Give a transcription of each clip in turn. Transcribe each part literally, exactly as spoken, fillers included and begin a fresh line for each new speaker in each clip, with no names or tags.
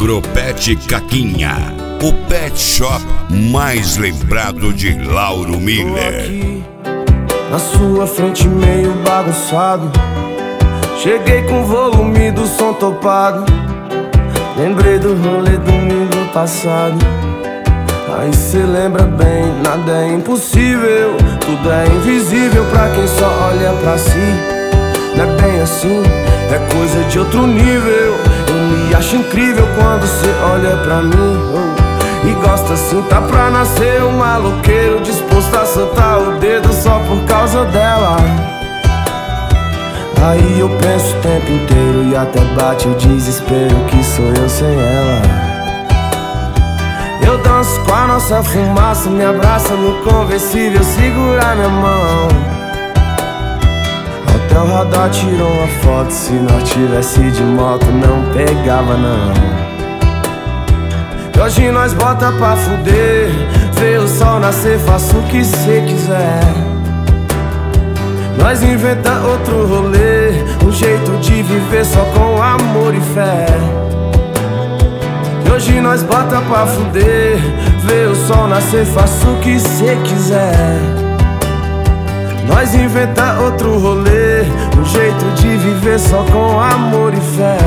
Agropet Caquinha, o pet shop mais lembrado de Lauro Miller.
Aqui, na sua frente meio bagunçado, cheguei com o volume do som topado. Lembrei do rolê domingo passado. Aí cê lembra bem, nada é impossível, tudo é invisível pra quem só olha pra si. Não é bem assim, é coisa de outro nível. Eu me acho incrível quando cê olha pra mim, oh. E gosta assim, tá pra nascer um maloqueiro disposto a soltar o dedo só por causa dela. Aí eu penso o tempo inteiro e até bate o desespero que sou eu sem ela. Eu danço com a nossa fumaça, me abraça no conversível, segura minha mão. Até o radar tirou uma foto, se nós tivesse de moto não pegava não. E hoje nós bota pra fuder, vê o sol nascer, faça o que cê quiser. Nós inventa outro rolê, um jeito de viver só com amor e fé. E hoje nós bota pra fuder, vê o sol nascer, faça o que cê quiser. Nós inventa outro rolê, um jeito de viver só com amor e fé.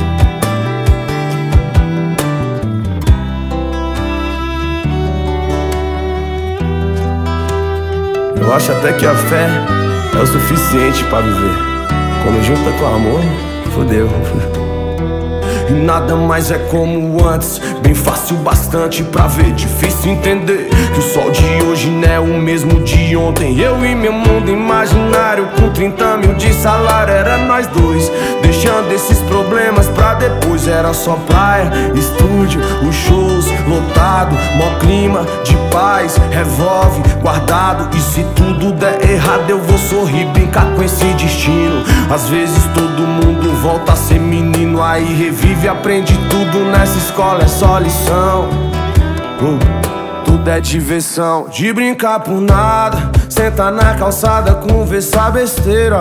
Eu acho até que a fé é o suficiente pra viver. Quando junta com amor, fodeu. E nada mais é como antes, bem fácil bastante pra ver. Difícil entender que o sol de hoje não é o mesmo de ontem. Eu e meu mundo imaginário com trinta mil de salário, era nós dois, deixando esses problemas pra depois. Era só praia, estúdio, os shows lotado, mó clima de paz, revolve guardado. E se tudo der errado eu vou sorrir, brincar com esse destino. Às vezes todo mundo volta a ser menino, aí revive, aprende tudo nessa escola, é só lição. uh, Tudo é diversão, de brincar por nada, sentar na calçada, conversar besteira.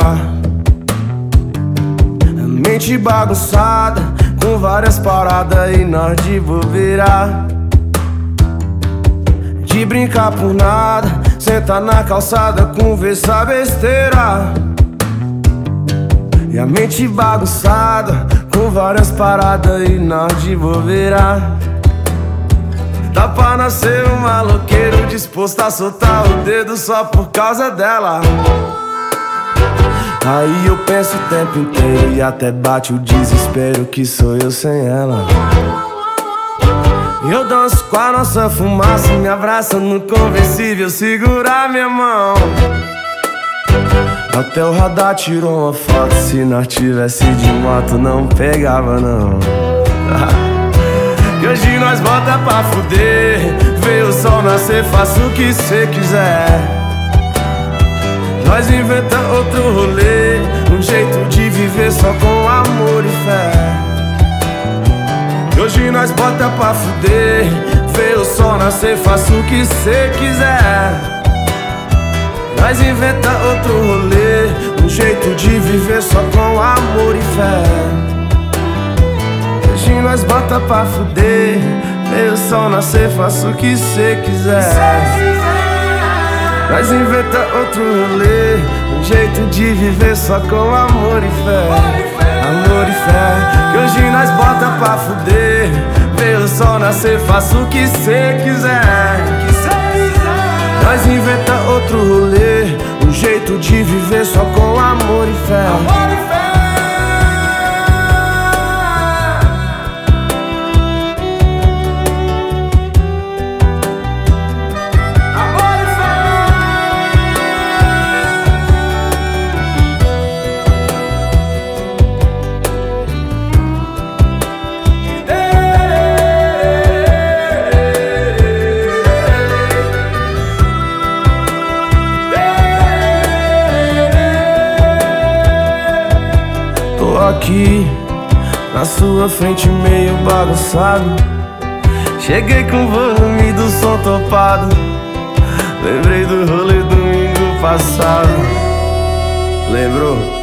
Mente bagunçada, com várias paradas e nós de bobeira. De brincar por nada, sentar na calçada, conversar besteira. E a mente bagunçada, com várias paradas e nós de bobeira. Dá pra nascer um maloqueiro disposto a soltar o dedo só por causa dela. Aí eu penso o tempo inteiro e até bate o desespero que sou eu sem ela. Eu danço com a nossa fumaça, me abraça no conversível, segura minha mão. Até o radar tirou uma foto, se nós tivesse de moto não pegava não. E hoje nós bota pra fuder, vê o sol nascer, faça o que cê quiser. Nós inventa outro rolê, um jeito de viver só com amor e fé. E hoje nós bota pra fuder, vê o sol nascer, faça o que cê quiser. Nós inventa outro rolê, um jeito de viver só com amor e fé. Hoje nós bota pra fuder, vê o sol nascer, faça o que cê quiser. Nós inventa outro rolê, um jeito de viver só com amor e fé. Amor e fé. Que hoje nós bota pra fuder, vê o sol nascer, faça o que cê quiser. Nós inventa outro rolê, um jeito de viver só com amor e fé. Amor e fé. Aqui, na sua frente meio bagunçado, cheguei com o volume do som topado. Lembrei do rolê domingo passado. Lembrou?